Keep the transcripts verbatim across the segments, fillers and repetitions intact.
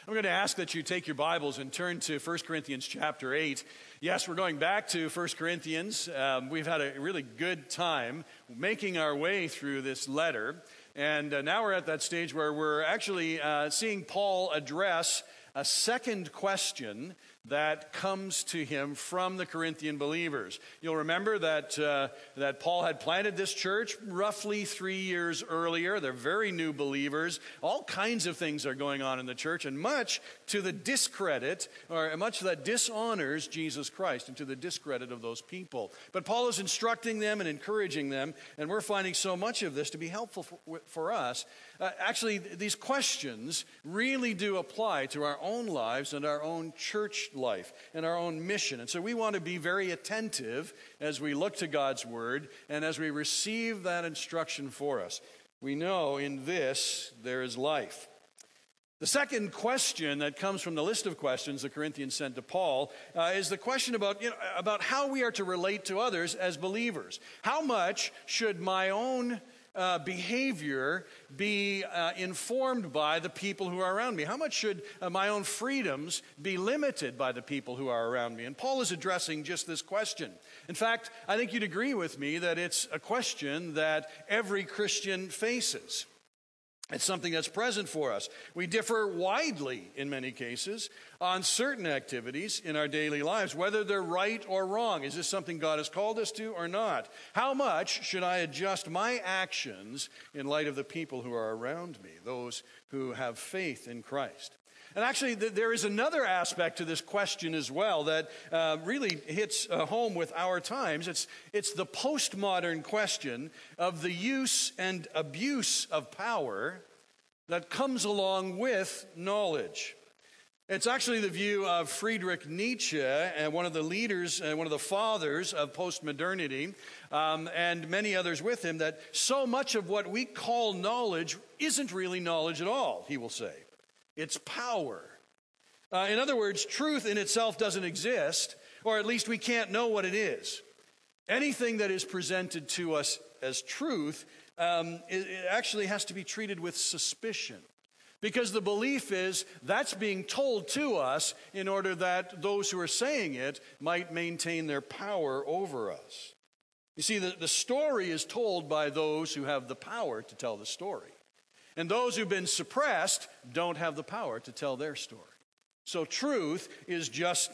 I'm going to ask that you take your Bibles and turn to First Corinthians chapter eight. Yes, we're going back to First Corinthians. Um, we've had a really good time making our way through this letter. And uh, now we're at that stage where we're actually uh, seeing Paul address a second question that comes to him from the Corinthian believers. You'll remember that uh, that Paul had planted this church roughly three years earlier. They're very new believers. All kinds of things are going on in the church, and much to the discredit, or much that dishonors Jesus Christ, and to the discredit of those people. But Paul is instructing them and encouraging them, and we're finding so much of this to be helpful for, for us. Uh, actually, these questions really do apply to our own lives and our own church life and our own mission. And so we want to be very attentive as we look to God's word and as we receive that instruction for us. We know in this there is life. The second question that comes from the list of questions the Corinthians sent to Paul uh, is the question about, you know, about how we are to relate to others as believers. How much should my own Uh, behavior be uh, informed by the people who are around me? How much should uh, my own freedoms be limited by the people who are around me? And Paul is addressing just this question. In fact, I think you'd agree with me that it's a question that every Christian faces. It's something that's present for us. We differ widely, in many cases, on certain activities in our daily lives, whether they're right or wrong. Is this something God has called us to or not? How much should I adjust my actions in light of the people who are around me, those who have faith in Christ? And actually, there is another aspect to this question as well that uh, really hits uh, home with our times. It's, it's the postmodern question of the use and abuse of power that comes along with knowledge. It's actually the view of Friedrich Nietzsche, uh, one of the leaders, uh, one of the fathers of postmodernity, um, and many others with him, that so much of what we call knowledge isn't really knowledge at all, he will say. It's power. Uh, in other words, truth in itself doesn't exist, or at least we can't know what it is. Anything that is presented to us as truth, um, it, it actually has to be treated with suspicion. Because the belief is that's being told to us in order that those who are saying it might maintain their power over us. You see, the, the story is told by those who have the power to tell the story. And those who've been suppressed don't have the power to tell their story. So truth is just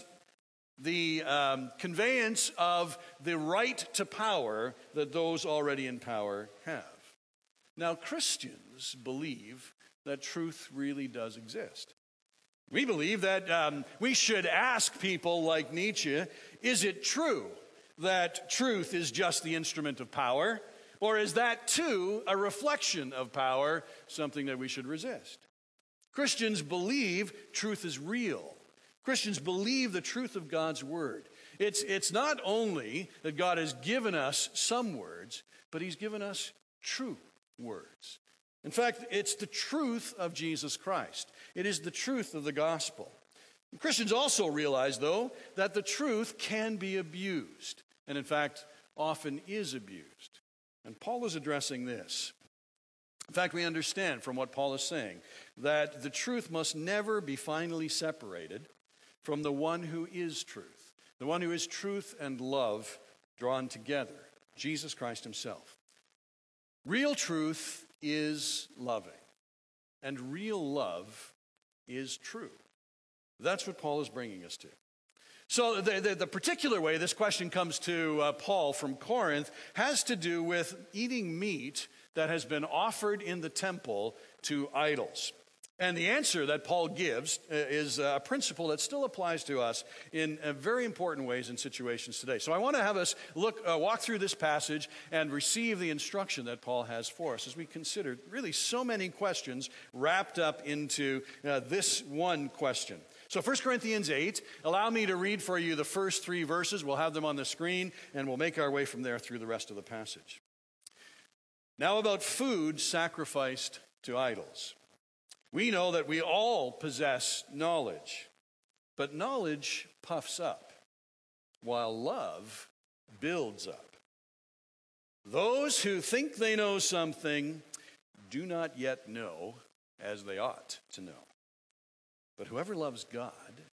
the um, conveyance of the right to power that those already in power have. Now, Christians believe that truth really does exist. We believe that um, we should ask people like Nietzsche, is it true that truth is just the instrument of power? Or is that too a reflection of power, something that we should resist? Christians believe truth is real. Christians believe the truth of God's word. It's, it's not only that God has given us some words, but he's given us true words. In fact, it's the truth of Jesus Christ. It is the truth of the gospel. Christians also realize, though, that the truth can be abused, and in fact, often is abused. And Paul is addressing this. In fact, we understand from what Paul is saying that the truth must never be finally separated from the one who is truth, the one who is truth and love drawn together, Jesus Christ himself. Real truth is loving, and real love is true. That's what Paul is bringing us to. So the, the, the particular way this question comes to uh, Paul from Corinth has to do with eating meat that has been offered in the temple to idols. And the answer that Paul gives is a principle that still applies to us in very important ways in situations today. So I want to have us look, uh, walk through this passage and receive the instruction that Paul has for us as we consider really so many questions wrapped up into uh, this one question. So First Corinthians eight, allow me to read for you the first three verses. We'll have them on the screen, and we'll make our way from there through the rest of the passage. Now about food sacrificed to idols. We know that we all possess knowledge, but knowledge puffs up, while love builds up. Those who think they know something do not yet know as they ought to know. but whoever loves God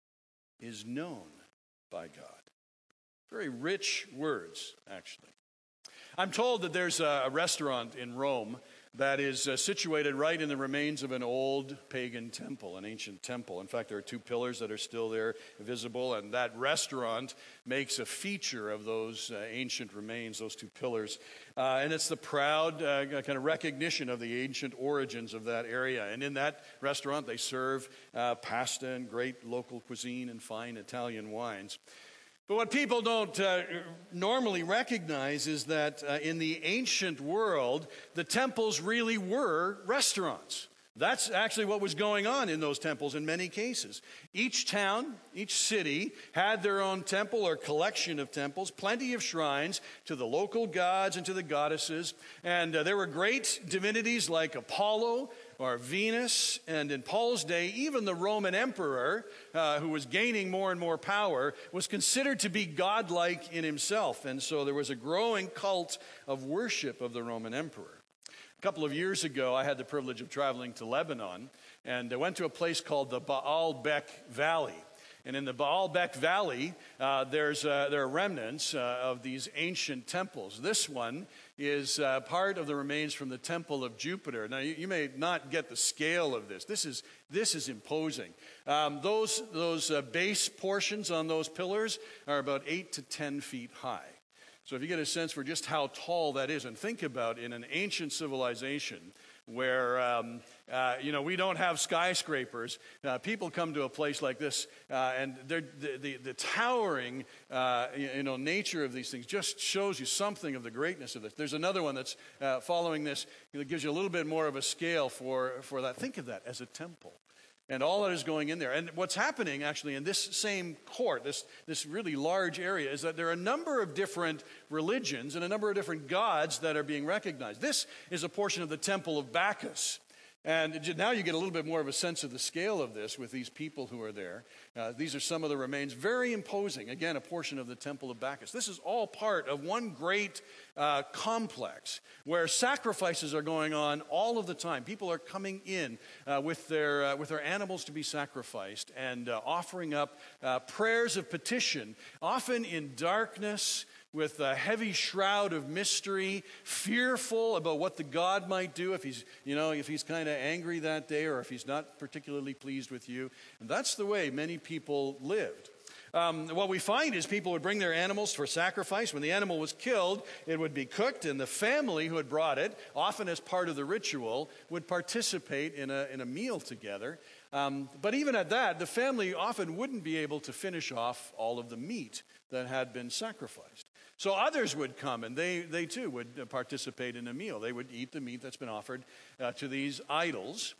is known by God. Very rich words, actually. I'm told that there's a restaurant in Rome that is uh, situated right in the remains of an old pagan temple, an ancient temple. In fact, there are two pillars that are still there visible, and that restaurant makes a feature of those uh, ancient remains, those two pillars. Uh, and it's the proud uh, kind of recognition of the ancient origins of that area. And in that restaurant, they serve uh, pasta and great local cuisine and fine Italian wines. But what people don't uh, normally recognize is that uh, in the ancient world, the temples really were restaurants. That's actually what was going on in those temples in many cases. Each town, each city had their own temple or collection of temples, plenty of shrines to the local gods and to the goddesses. And uh, there were great divinities like Apollo or Venus. And in Paul's day, even the Roman emperor, uh, who was gaining more and more power, was considered to be godlike in himself. And so there was a growing cult of worship of the Roman emperor. A couple of years ago, I had the privilege of traveling to Lebanon, and I went to a place called the Baalbek Valley. And in the Baalbek Valley, uh, there's uh, there are remnants uh, of these ancient temples. This one is uh, part of the remains from the Temple of Jupiter. Now, you, you may not get the scale of this. This is this is imposing. Um, those those uh, base portions on those pillars are about eight to ten feet high. So if you get a sense for just how tall that is, and think about in an ancient civilization where, um, uh, you know, we don't have skyscrapers, uh, people come to a place like this, uh, and the, the, the towering, uh, you know, nature of these things just shows you something of the greatness of this. There's another one that's uh, following this that gives you a little bit more of a scale for, for that. Think of that as a temple. And all that is going in there. And what's happening actually in this same court, this, this really large area, is that there are a number of different religions and a number of different gods that are being recognized. This is a portion of the Temple of Bacchus. And now you get a little bit more of a sense of the scale of this with these people who are there. Uh, these are some of the remains, very imposing. Again, a portion of the Temple of Bacchus. This is all part of one great uh, complex where sacrifices are going on all of the time. People are coming in uh, with their uh, with their animals to be sacrificed and uh, offering up uh, prayers of petition, often in darkness, with a heavy shroud of mystery, fearful about what the God might do if he's, you know, if he's kind of angry that day or if he's not particularly pleased with you. And that's the way many people lived. Um, what we find is people would bring their animals for sacrifice. When the animal was killed, it would be cooked, and the family who had brought it, often as part of the ritual, would participate in a, in a meal together. Um, but even at that, the family often wouldn't be able to finish off all of the meat that had been sacrificed. So others would come, and they, they too would participate in a meal. They would eat the meat that's been offered uh, to these idols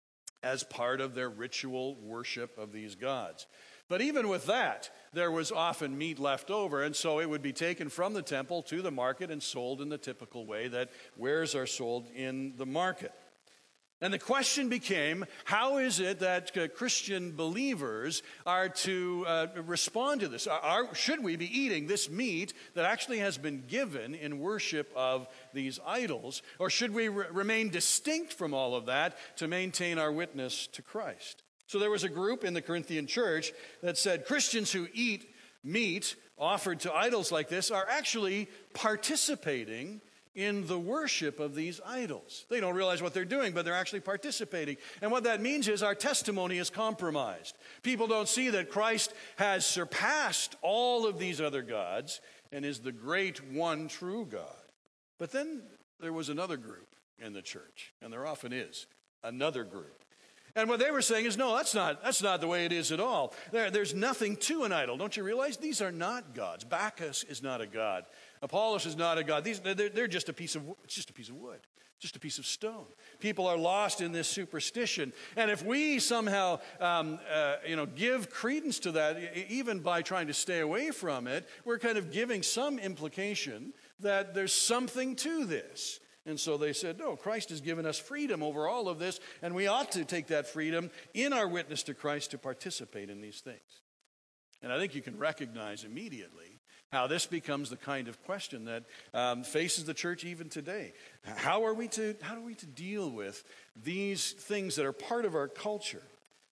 as part of their ritual worship of these gods. But even with that, there was often meat left over, and so it would be taken from the temple to the market and sold in the typical way that wares are sold in the market. And the question became, how is it that uh, Christian believers are to uh, respond to this? Are, are, should we be eating this meat that actually has been given in worship of these idols? Or should we re- remain distinct from all of that to maintain our witness to Christ? So there was a group in the Corinthian church that said Christians who eat meat offered to idols like this are actually participating in the worship of these idols. They don't realize what they're doing, but they're actually participating. And what that means is our testimony is compromised. People don't see that Christ has surpassed all of these other gods and is the great one true God. But then there was another group in the church, and there often is another group. And what they were saying is, no, that's not, that's not the way it is at all. There, there's nothing to an idol. Don't you realize? These are not gods. Bacchus is not a god. Apollos is not a god. These, they're, they're just a piece of, it's just a piece of wood, just a piece of stone. People are lost in this superstition. And if we somehow, um, uh, you know, give credence to that, even by trying to stay away from it, we're kind of giving some implication that there's something to this. And so they said, no, Christ has given us freedom over all of this, and we ought to take that freedom in our witness to Christ to participate in these things. And I think you can recognize immediately how this becomes the kind of question that um, faces the church even today. How are we to, how are we to deal with these things that are part of our culture?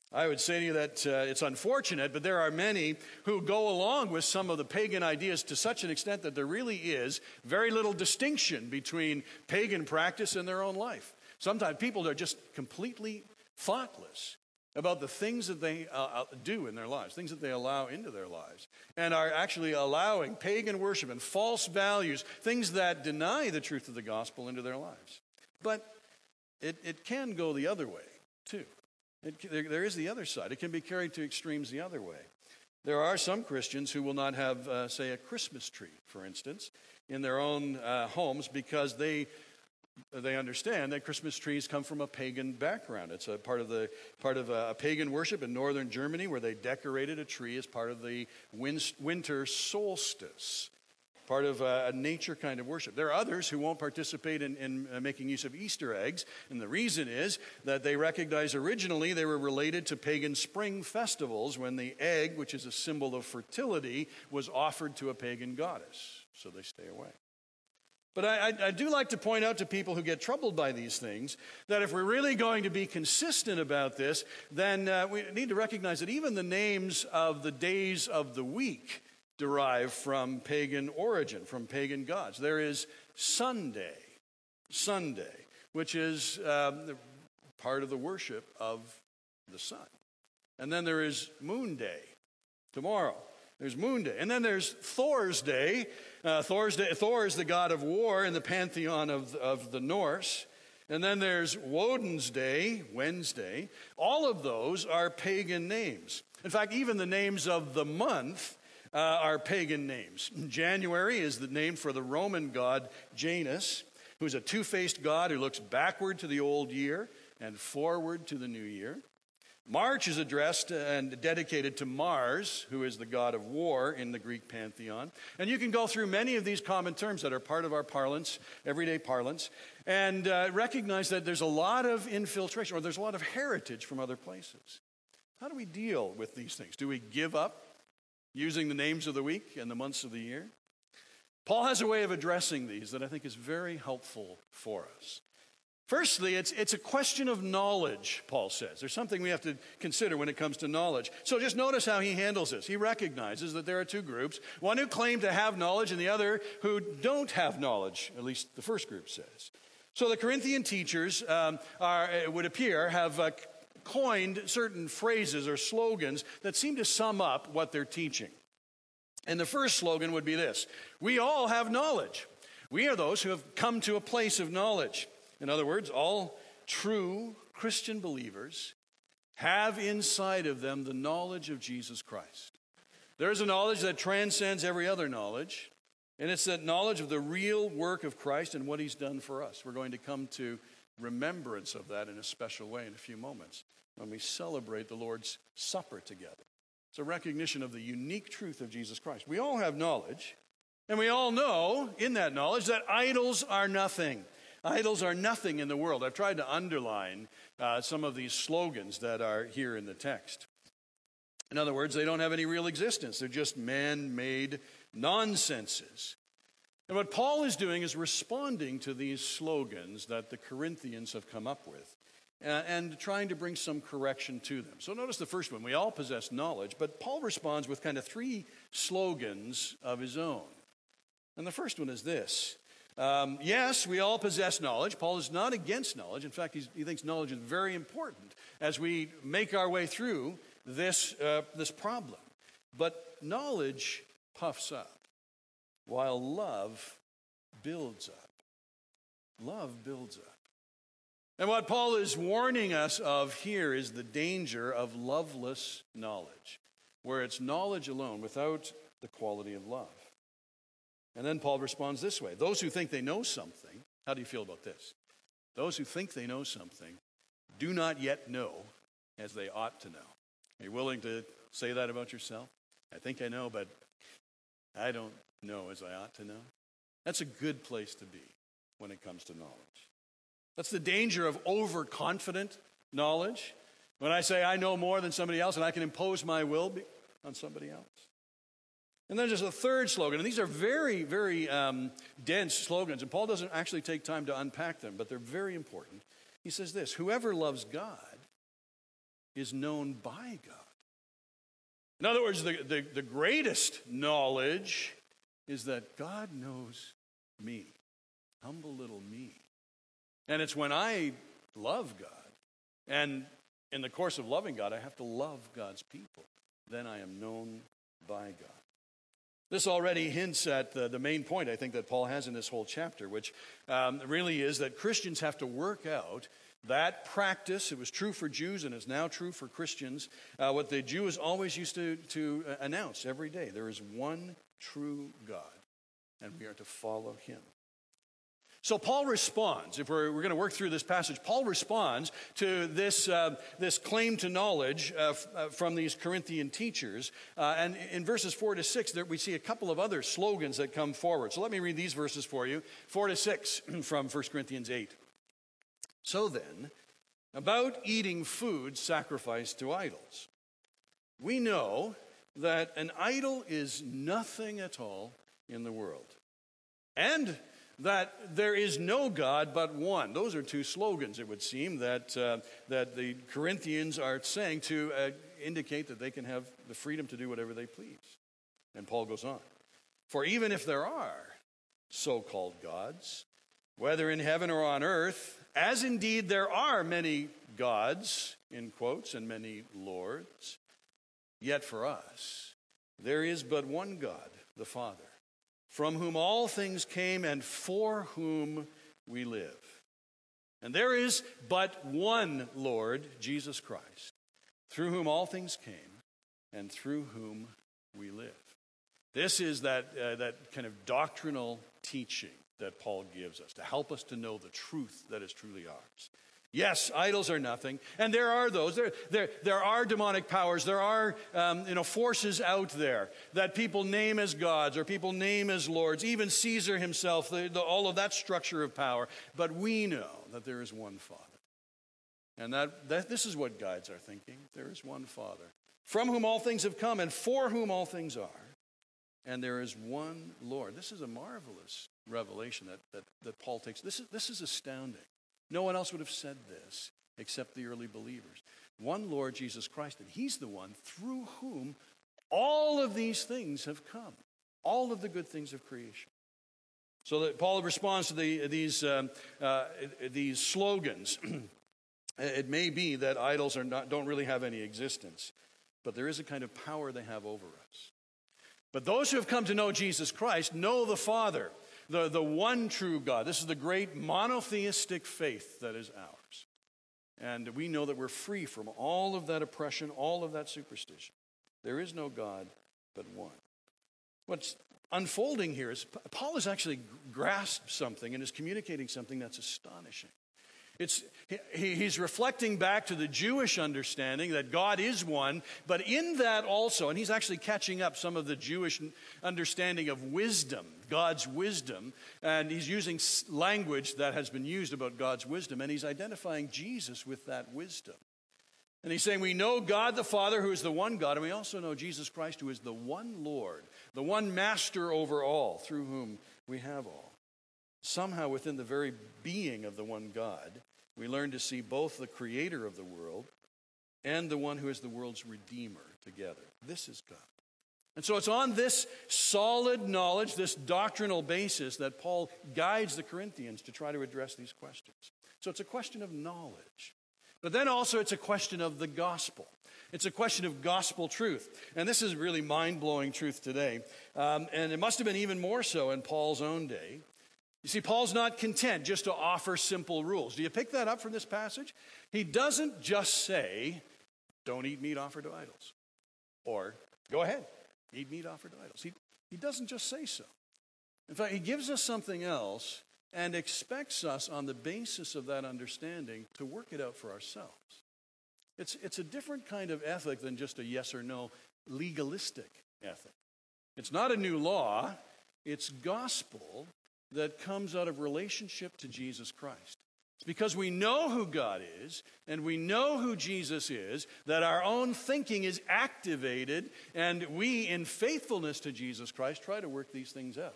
I would say to you that uh, it's unfortunate, but there are many who go along with some of the pagan ideas to such an extent that there really is very little distinction between pagan practice and their own life. Sometimes people are just completely thoughtless about the things that they uh, do in their lives, things that they allow into their lives, and are actually allowing pagan worship and false values, things that deny the truth of the gospel into their lives. But it, it can go the other way, too. It, there, there is the other side. It can be carried to extremes the other way. There are some Christians who will not have, uh, say, a Christmas tree, for instance, in their own uh, homes because they they understand that Christmas trees come from a pagan background. It's a part of the part of a, a pagan worship in northern Germany where they decorated a tree as part of the win, winter solstice, part of a, a nature kind of worship. There are others who won't participate in, in uh, making use of Easter eggs, and the reason is that they recognize originally they were related to pagan spring festivals when the egg, which is a symbol of fertility, was offered to a pagan goddess. So they stay away. But I, I, I do like to point out to people who get troubled by these things that if we're really going to be consistent about this, then uh, we need to recognize that even the names of the days of the week derive from pagan origin, from pagan gods. There is Sunday, Sunday, which is um, part of the worship of the sun. And then there is Moon Day, tomorrow. There's Moon Day. And then there's Thor's Day. Uh, Thor's Day. Thor is the god of war in the pantheon of, of the Norse. And then there's Woden's Day, Wednesday. All of those are pagan names. In fact, even the names of the month uh, are pagan names. January is the name for the Roman god Janus, who's a two-faced god who looks backward to the old year and forward to the new year. March is addressed and dedicated to Mars, who is the god of war in the Greek pantheon. And you can go through many of these common terms that are part of our parlance, everyday parlance, and uh, recognize that there's a lot of infiltration, or there's a lot of heritage from other places. How do we deal with these things? Do we give up using the names of the week and the months of the year? Paul has a way of addressing these that I think is very helpful for us. Firstly, it's, it's a question of knowledge, Paul says. There's something we have to consider when it comes to knowledge. So just notice how he handles this. He recognizes that there are two groups, one who claim to have knowledge and the other who don't have knowledge, at least the first group says. So the Corinthian teachers, um, are, it would appear, have uh, coined certain phrases or slogans that seem to sum up what they're teaching. And the first slogan would be this: we all have knowledge. We are those who have come to a place of knowledge. In other words, all true Christian believers have inside of them the knowledge of Jesus Christ. There's a knowledge that transcends every other knowledge, and it's that knowledge of the real work of Christ and what he's done for us. We're going to come to remembrance of that in a special way in a few moments when we celebrate the Lord's Supper together. It's a recognition of the unique truth of Jesus Christ. We all have knowledge, and we all know in that knowledge that idols are nothing. Idols are nothing in the world. I've tried to underline uh, some of these slogans that are here in the text. In other words, they don't have any real existence. They're just man-made nonsenses. And what Paul is doing is responding to these slogans that the Corinthians have come up with uh, and trying to bring some correction to them. So notice the first one. We all possess knowledge, but Paul responds with kind of three slogans of his own. And the first one is this. Um, yes, we all possess knowledge. Paul is not against knowledge. In fact, he's, he thinks knowledge is very important as we make our way through this, uh, this problem. But knowledge puffs up, while love builds up. Love builds up. And what Paul is warning us of here is the danger of loveless knowledge, where it's knowledge alone without the quality of love. And then Paul responds this way. Those who think they know something, how do you feel about this? Those who think they know something do not yet know as they ought to know. Are you willing to say that about yourself? I think I know, but I don't know as I ought to know. That's a good place to be when it comes to knowledge. That's the danger of overconfident knowledge. When I say I know more than somebody else and I can impose my will on somebody else. And then there's a third slogan, and these are very, very um, dense slogans, and Paul doesn't actually take time to unpack them, but they're very important. He says this: whoever loves God is known by God. In other words, the, the, the greatest knowledge is that God knows me, humble little me. And it's when I love God, and in the course of loving God, I have to love God's people, then I am known by God. This already hints at the, the main point, I think, that Paul has in this whole chapter, which um, really is that Christians have to work out that practice. It was true for Jews and is now true for Christians. Uh, what the Jews always used to, to announce every day: there is one true God, and we are to follow him. So Paul responds, if we're, we're going to work through this passage, Paul responds to this, uh, this claim to knowledge uh, f- uh, from these Corinthian teachers. Uh, and in verses four to six, there, we see a couple of other slogans that come forward. So let me read these verses for you, four to six from First Corinthians eight. So then, about eating food sacrificed to idols. We know that an idol is nothing at all in the world, and that there is no God but one. Those are two slogans, it would seem, that, uh, that the Corinthians are saying to uh, indicate that they can have the freedom to do whatever they please. And Paul goes on. For even if there are so-called gods, whether in heaven or on earth, as indeed there are many gods, in quotes, and many lords, yet for us there is but one God, the Father, from whom all things came and for whom we live. And there is but one Lord, Jesus Christ, through whom all things came and through whom we live. This is that, uh, that kind of doctrinal teaching that Paul gives us to help us to know the truth that is truly ours. Yes, idols are nothing, and there are those. There, there, there are demonic powers. There are, um, you know, forces out there that people name as gods or people name as lords. Even Caesar himself, the, the, all of that structure of power. But we know that there is one Father, and that, that this is what guides our thinking. There is one Father, from whom all things have come, and for whom all things are. And there is one Lord. This is a marvelous revelation that that, that Paul takes. This is this is astounding. No one else would have said this except the early believers. One Lord, Jesus Christ, and he's the one through whom all of these things have come. All of the good things of creation. So that Paul responds to the, these, um, uh, these slogans. It may be that idols are not, don't really have any existence, but there is a kind of power they have over us. But those who have come to know Jesus Christ know the Father, the, the one true God. This is the great monotheistic faith that is ours. And we know that we're free from all of that oppression, all of that superstition. There is no God but one. What's unfolding here is Paul has actually grasped something and is communicating something that's astonishing. It's, he, he's reflecting back to the Jewish understanding that God is one, but in that also, and he's actually catching up some of the Jewish understanding of wisdom, God's wisdom, and he's using language that has been used about God's wisdom, and he's identifying Jesus with that wisdom. And he's saying we know God the Father, who is the one God, and we also know Jesus Christ, who is the one Lord, the one master over all, through whom we have all. Somehow within the very being of the one God, we learn to see both the creator of the world and the one who is the world's redeemer together. This is God. And so it's on this solid knowledge, this doctrinal basis, that Paul guides the Corinthians to try to address these questions. So it's a question of knowledge. But then also it's a question of the gospel. It's a question of gospel truth. And this is really mind-blowing truth today. Um, and it must have been even more so in Paul's own day. You see, Paul's not content just to offer simple rules. Do you pick that up from this passage? He doesn't just say, don't eat meat offered to idols. Or, go ahead, eat meat offered to idols. He, he doesn't just say so. In fact, he gives us something else and expects us on the basis of that understanding to work it out for ourselves. It's, it's a different kind of ethic than just a yes or no legalistic ethic. It's not a new law. It's gospel that comes out of relationship to Jesus Christ. It's because we know who God is and we know who Jesus is that our own thinking is activated, and we, in faithfulness to Jesus Christ, try to work these things out.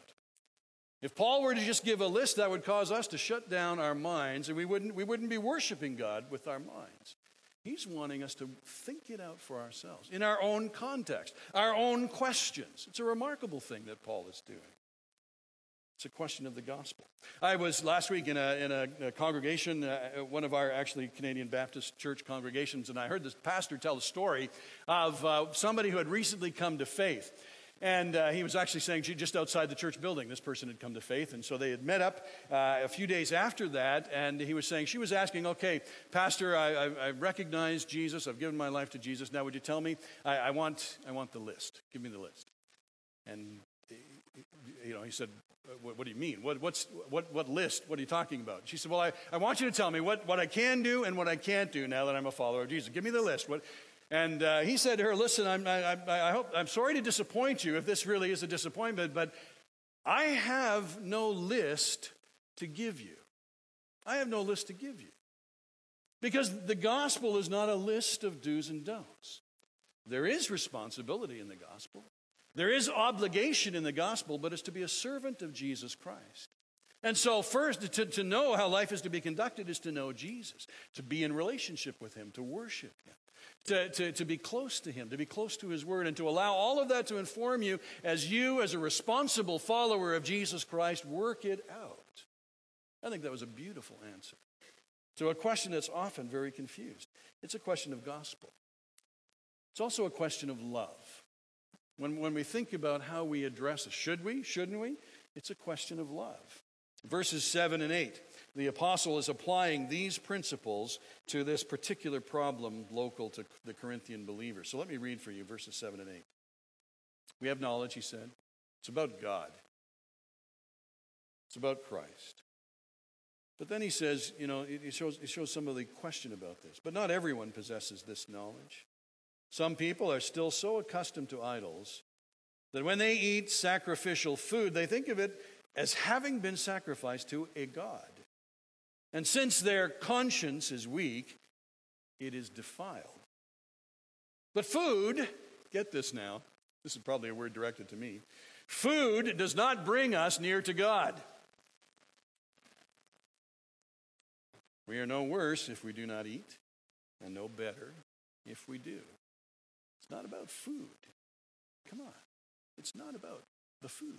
If Paul were to just give a list, that would cause us to shut down our minds, and we wouldn't, we wouldn't be worshiping God with our minds. He's wanting us to think it out for ourselves in our own context, our own questions. It's a remarkable thing that Paul is doing. It's a question of the gospel. I was last week in a, in a, a congregation, uh, one of our actually Canadian Baptist church congregations, and I heard this pastor tell a story of uh, somebody who had recently come to faith. And uh, he was actually saying just outside the church building, this person had come to faith. And so they had met up uh, a few days after that. And he was saying, she was asking, okay, Pastor, I, I, I recognize Jesus. I've given my life to Jesus. Now, would you tell me? I, I want I want the list. Give me the list. And, you know, he said, what, what do you mean? What, what's, what, what list? What are you talking about? She said, well, I, I want you to tell me what, what I can do and what I can't do now that I'm a follower of Jesus. Give me the list. What? And uh, he said to her, listen, I'm, I, I hope, I'm sorry to disappoint you if this really is a disappointment, but I have no list to give you. I have no list to give you. Because the gospel is not a list of do's and don'ts. There is responsibility in the gospel. There is obligation in the gospel, but it's to be a servant of Jesus Christ. And so first, to, to know how life is to be conducted is to know Jesus, to be in relationship with him, to worship him. To, to, to be close to him, to be close to his word, and to allow all of that to inform you as you, as a responsible follower of Jesus Christ, work it out. I think that was a beautiful answer to a question that's often very confused. It's a question of gospel. It's also a question of love. When, when we think about how we address it, should we, shouldn't we? It's a question of love. Verses seven and eight. The apostle is applying these principles to this particular problem local to the Corinthian believers. So let me read for you verses seven and eight. We have knowledge, he said. It's about God. It's about Christ. But then he says, you know, he shows, he shows some of the question about this. But not everyone possesses this knowledge. Some people are still so accustomed to idols that when they eat sacrificial food, they think of it as having been sacrificed to a god. And since their conscience is weak, it is defiled. But food, get this now, this is probably a word directed to me, food does not bring us near to God. We are no worse if we do not eat, and no better if we do. It's not about food. Come on. It's not about the food.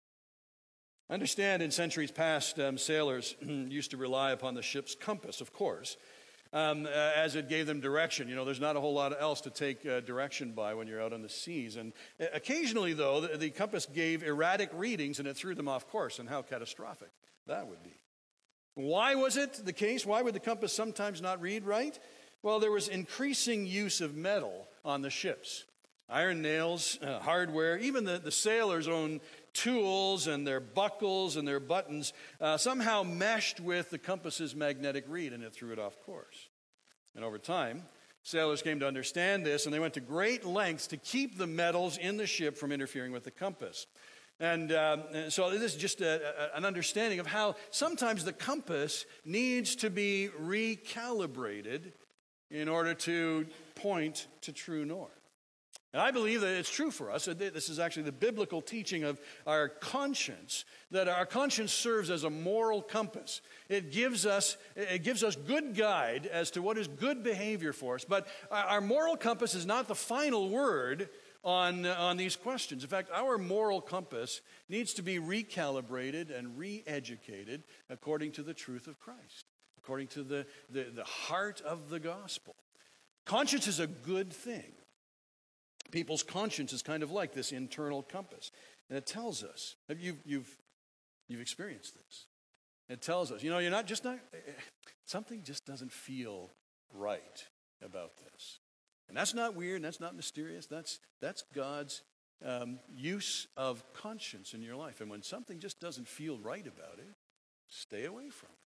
I understand in centuries past, um, sailors used to rely upon the ship's compass, of course, um, uh, as it gave them direction. You know, there's not a whole lot else to take uh, direction by when you're out on the seas. And uh, occasionally, though, the, the compass gave erratic readings and it threw them off course, and how catastrophic that would be. Why was it the case? Why would the compass sometimes not read right? Well, there was increasing use of metal on the ships. Iron nails, uh, hardware, even the, the sailors' own tools and their buckles and their buttons uh, somehow meshed with the compass's magnetic reed, and it threw it off course. And over time, sailors came to understand this, and they went to great lengths to keep the metals in the ship from interfering with the compass. And um, so this is just a, a, an understanding of how sometimes the compass needs to be recalibrated in order to point to true north. And I believe that it's true for us. This is actually the biblical teaching of our conscience, that our conscience serves as a moral compass. It gives us, it gives us good guide as to what is good behavior for us. But our moral compass is not the final word on, on these questions. In fact, our moral compass needs to be recalibrated and re-educated according to the truth of Christ, according to the, the, the heart of the gospel. Conscience is a good thing. People's conscience is kind of like this internal compass. And it tells us, you've, you've, you've experienced this. It tells us, you know, you're not just not, something just doesn't feel right about this. And that's not weird, and that's not mysterious. That's, that's God's um, use of conscience in your life. And when something just doesn't feel right about it, stay away from it.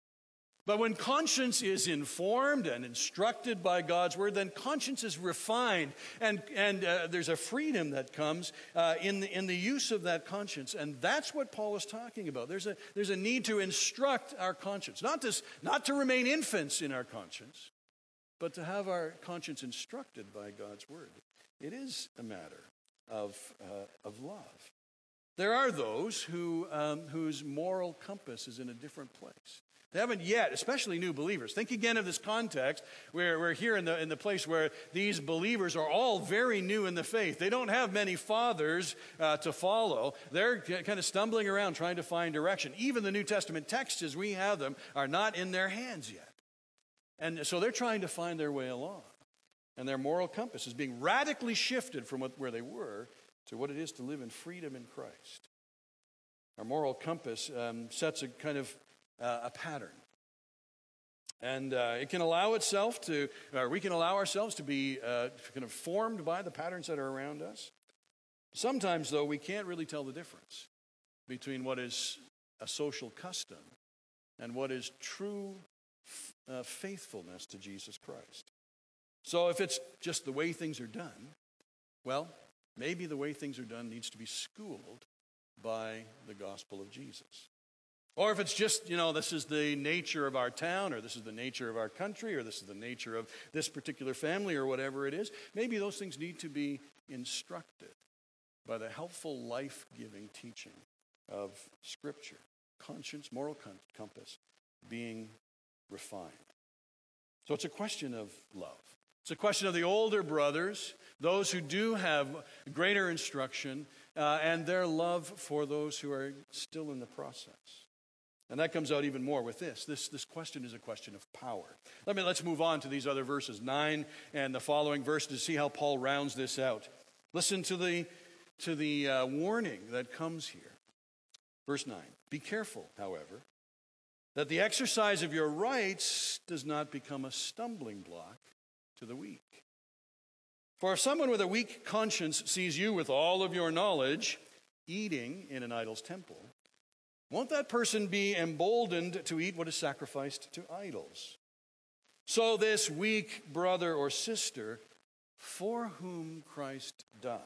But when conscience is informed and instructed by God's word, then conscience is refined, and, and uh, there's a freedom that comes uh, in, the, in the use of that conscience. And that's what Paul is talking about. There's a, there's a need to instruct our conscience, not to, not to remain infants in our conscience, but to have our conscience instructed by God's word. It is a matter of, uh, of love. There are those who, um, whose moral compass is in a different place. They haven't yet, especially new believers. Think again of this context where we're here in the, in the place where these believers are all very new in the faith. They don't have many fathers uh, to follow. They're kind of stumbling around trying to find direction. Even the New Testament texts as we have them are not in their hands yet. And so they're trying to find their way along. And their moral compass is being radically shifted from what, where they were to what it is to live in freedom in Christ. Our moral compass um, sets a kind of uh, a pattern. And uh, it can allow itself to, or we can allow ourselves to be uh, kind of formed by the patterns that are around us. Sometimes, though, we can't really tell the difference between what is a social custom and what is true uh, faithfulness to Jesus Christ. So if it's just the way things are done, well, maybe the way things are done needs to be schooled by the gospel of Jesus. Or if it's just, you know, this is the nature of our town, or this is the nature of our country, or this is the nature of this particular family, or whatever it is, maybe those things need to be instructed by the helpful, life-giving teaching of Scripture. Conscience, moral compass, being refined. So it's a question of love. It's a question of the older brothers, those who do have greater instruction, uh, and their love for those who are still in the process. And that comes out even more with this. This, this question is a question of power. Let me, let's move on to these other verses, nine and the following verse, to see how Paul rounds this out. Listen to the, to the uh, warning that comes here. Verse nine, be careful, however, that the exercise of your rights does not become a stumbling block to the weak. For if someone with a weak conscience sees you with all of your knowledge eating in an idol's temple, won't that person be emboldened to eat what is sacrificed to idols? So this weak brother or sister for whom Christ died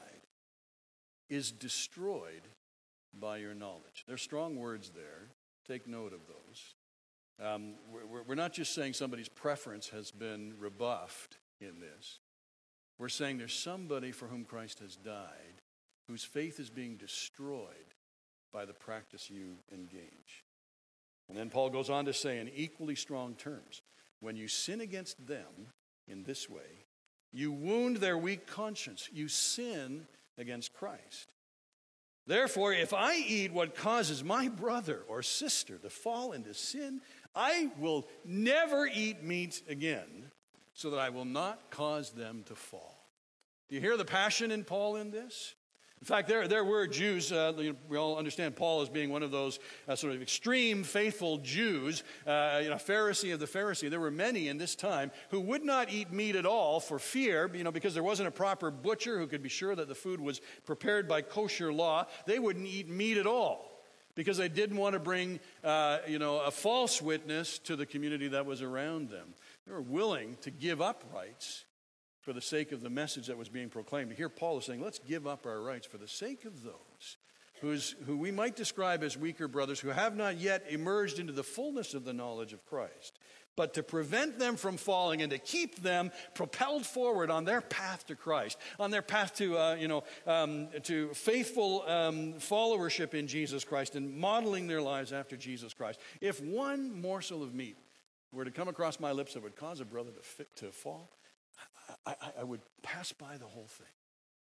is destroyed by your knowledge. There's strong words there. Take note of those. Um, we're, we're not just saying somebody's preference has been rebuffed in this. We're saying there's somebody for whom Christ has died whose faith is being destroyed by the practice you engage. And then Paul goes on to say in equally strong terms, when you sin against them in this way, you wound their weak conscience. You sin against Christ. Therefore, if I eat what causes my brother or sister to fall into sin, I will never eat meat again, so that I will not cause them to fall. Do you hear the passion in Paul in this? In fact, there, there were Jews, uh, we all understand Paul as being one of those uh, sort of extreme faithful Jews, uh, you know, Pharisee of the Pharisee. There were many in this time who would not eat meat at all for fear, you know, because there wasn't a proper butcher who could be sure that the food was prepared by kosher law. They wouldn't eat meat at all because they didn't want to bring, uh, you know, a false witness to the community that was around them. They were willing to give up rights for the sake of the message that was being proclaimed. Here Paul is saying, let's give up our rights for the sake of those who's, who we might describe as weaker brothers who have not yet emerged into the fullness of the knowledge of Christ, but to prevent them from falling and to keep them propelled forward on their path to Christ, on their path to, uh, you know, um, to faithful um, followership in Jesus Christ and modeling their lives after Jesus Christ. If one morsel of meat were to come across my lips that would cause a brother to, fit, to fall, I, I, I would pass by the whole thing.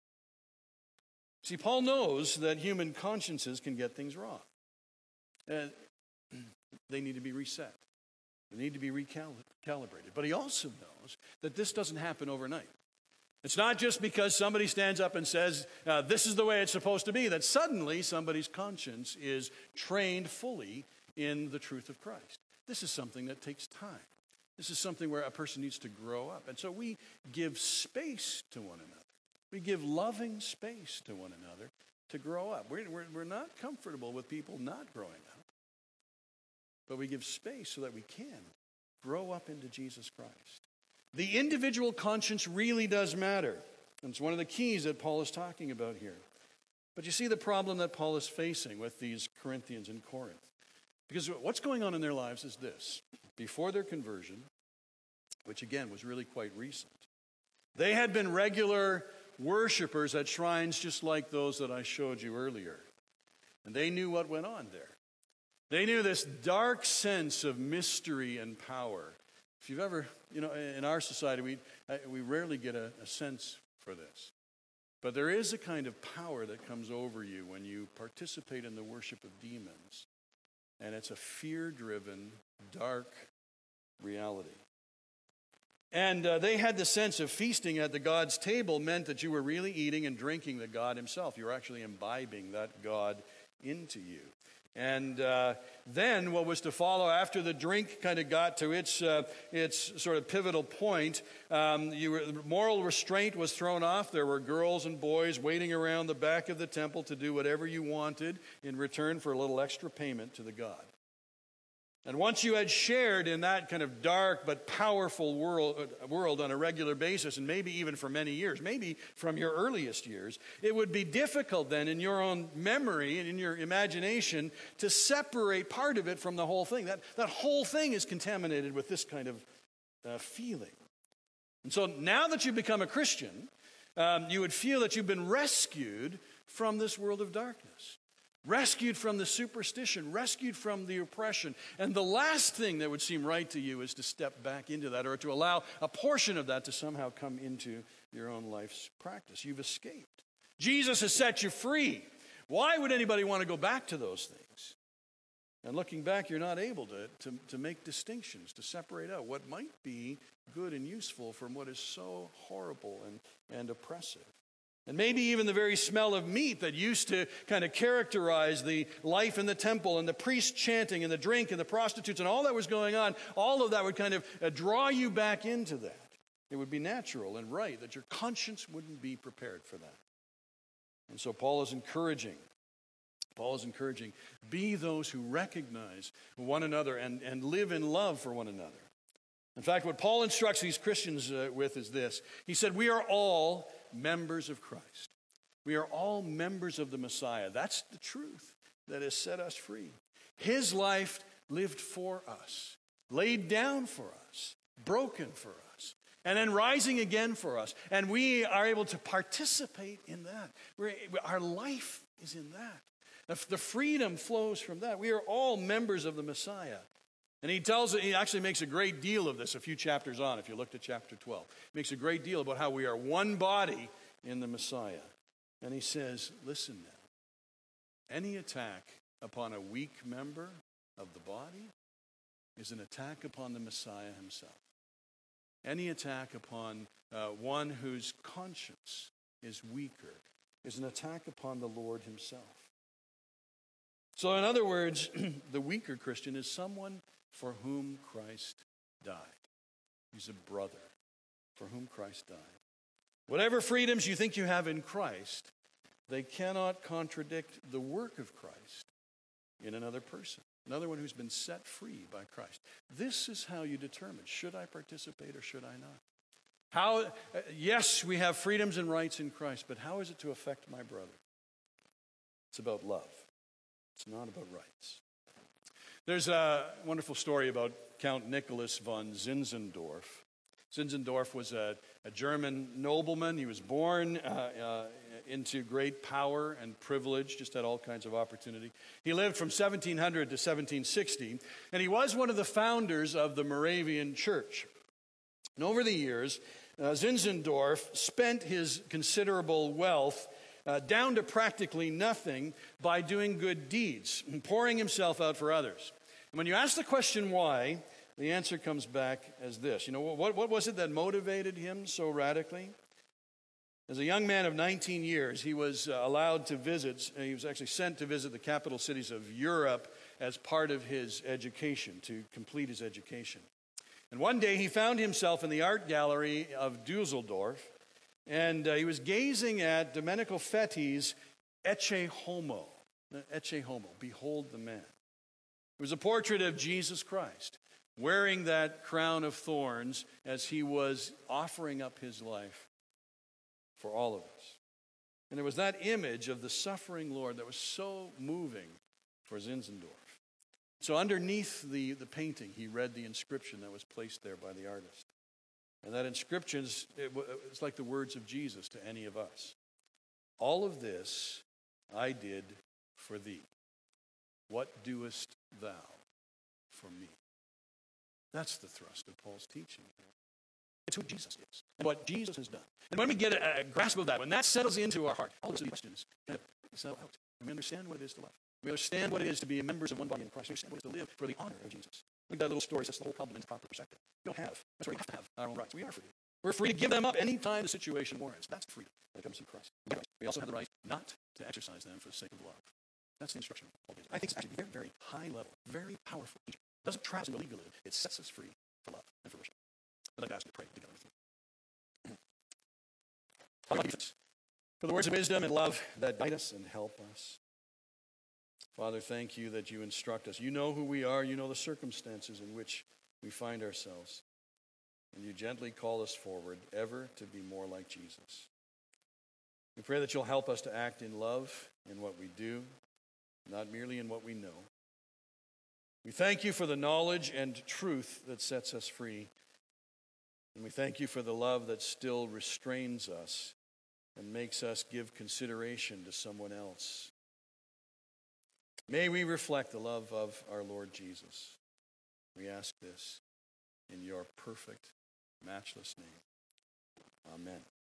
See, Paul knows that human consciences can get things wrong. And they need to be reset. They need to be recalibrated. But he also knows that this doesn't happen overnight. It's not just because somebody stands up and says, uh, this is the way it's supposed to be, that suddenly somebody's conscience is trained fully in the truth of Christ. This is something that takes time. This is something where a person needs to grow up. And so we give space to one another. We give loving space to one another to grow up. We're, we're, we're not comfortable with people not growing up. But we give space so that we can grow up into Jesus Christ. The individual conscience really does matter. And it's one of the keys that Paul is talking about here. But you see the problem that Paul is facing with these Corinthians in Corinth. Because what's going on in their lives is this. Before their conversion, which again was really quite recent, they had been regular worshipers at shrines just like those that I showed you earlier. And they knew what went on there. They knew this dark sense of mystery and power. If you've ever, you know, in our society, we, we rarely get a, a sense for this. But there is a kind of power that comes over you when you participate in the worship of demons. And it's a fear-driven, dark reality. And uh, they had the sense of feasting at the God's table meant that you were really eating and drinking the God himself. You were actually imbibing that God into you. And uh, then what was to follow after the drink kind of got to its uh, its sort of pivotal point, um, you were, moral restraint was thrown off. There were girls and boys waiting around the back of the temple to do whatever you wanted in return for a little extra payment to the god. And once you had shared in that kind of dark but powerful world, world on a regular basis, and maybe even for many years, maybe from your earliest years, it would be difficult then in your own memory and in your imagination to separate part of it from the whole thing. That, that whole thing is contaminated with this kind of uh, feeling. And so now that you've become a Christian, um, you would feel that you've been rescued from this world of darkness. Rescued from the superstition, rescued from the oppression. And the last thing that would seem right to you is to step back into that or to allow a portion of that to somehow come into your own life's practice. You've escaped. Jesus has set you free. Why would anybody want to go back to those things? And looking back, you're not able to, to, to make distinctions, to separate out what might be good and useful from what is so horrible and, and oppressive. And maybe even the very smell of meat that used to kind of characterize the life in the temple and the priests chanting and the drink and the prostitutes and all that was going on, all of that would kind of uh, draw you back into that. It would be natural and right that your conscience wouldn't be prepared for that. And so Paul is encouraging, Paul is encouraging, be those who recognize one another and, and live in love for one another. In fact, what Paul instructs these Christians uh, with is this. He said, we are all members of Christ. We are all members of the Messiah. That's the truth that has set us free. His life lived for us, laid down for us, broken for us, and then rising again for us. And we are able to participate in that. We're, our life is in that. The freedom flows from that. We are all members of the Messiah. And he tells it, he actually makes a great deal of this a few chapters on, if you looked at chapter twelve. He makes a great deal about how we are one body in the Messiah. And he says, listen now, any attack upon a weak member of the body is an attack upon the Messiah himself. Any attack upon uh, one whose conscience is weaker is an attack upon the Lord himself. So in other words, the weaker Christian is someone for whom Christ died. He's a brother for whom Christ died. Whatever freedoms you think you have in Christ, they cannot contradict the work of Christ in another person, another one who's been set free by Christ. This is how you determine, should I participate or should I not? How? Uh, yes, we have freedoms and rights in Christ, but how is it to affect my brother? It's about love. It's not about rights. There's a wonderful story about Count Nicholas von Zinzendorf. Zinzendorf was a, a German nobleman. He was born uh, uh, into great power and privilege, just had all kinds of opportunity. He lived from seventeen hundred to seventeen sixty, and he was one of the founders of the Moravian Church. And over the years, uh, Zinzendorf spent his considerable wealth Uh, down to practically nothing by doing good deeds and pouring himself out for others. And when you ask the question why, the answer comes back as this. You know, what, what was it that motivated him so radically? As a young man of nineteen years, he was uh, allowed to visit, he was actually sent to visit the capital cities of Europe as part of his education, to complete his education. And one day he found himself in the art gallery of Dusseldorf, and uh, he was gazing at Domenico Fetti's Ecce Homo. Ecce Homo, behold the man. It was a portrait of Jesus Christ, wearing that crown of thorns as he was offering up his life for all of us. And it was that image of the suffering Lord that was so moving for Zinzendorf. So underneath the, the painting, he read the inscription that was placed there by the artist. And that inscription is it's like the words of Jesus to any of us. All of this I did for thee. What doest thou for me? That's the thrust of Paul's teaching. It's who Jesus is and what Jesus has done. And when we get a, a grasp of that, when that settles into our heart, all of these questions kind of settle out. And we understand what it is to love. We understand what it is to be members of one body in Christ. We understand what it is to live for the honor of Jesus. Look at that little story. Sets the whole problem into proper perspective. We don't have. That's why we have to have our own rights. We are free. We're free to give them up anytime the situation warrants. That's freedom that comes from Christ. We also have the right not to exercise them for the sake of love. That's the instruction of Paul gives. I think it's actually very, very high level, very powerful. It doesn't trap us into legalism. It sets us free for love and for worship. I'd like to ask you to pray together with me. Father, for the words of wisdom and love that guide us and help us. Father, thank you that you instruct us. You know who we are. You know the circumstances in which we find ourselves. And you gently call us forward, ever to be more like Jesus. We pray that you'll help us to act in love in what we do, not merely in what we know. We thank you for the knowledge and truth that sets us free. And we thank you for the love that still restrains us and makes us give consideration to someone else. May we reflect the love of our Lord Jesus. We ask this in your perfect, matchless name. Amen.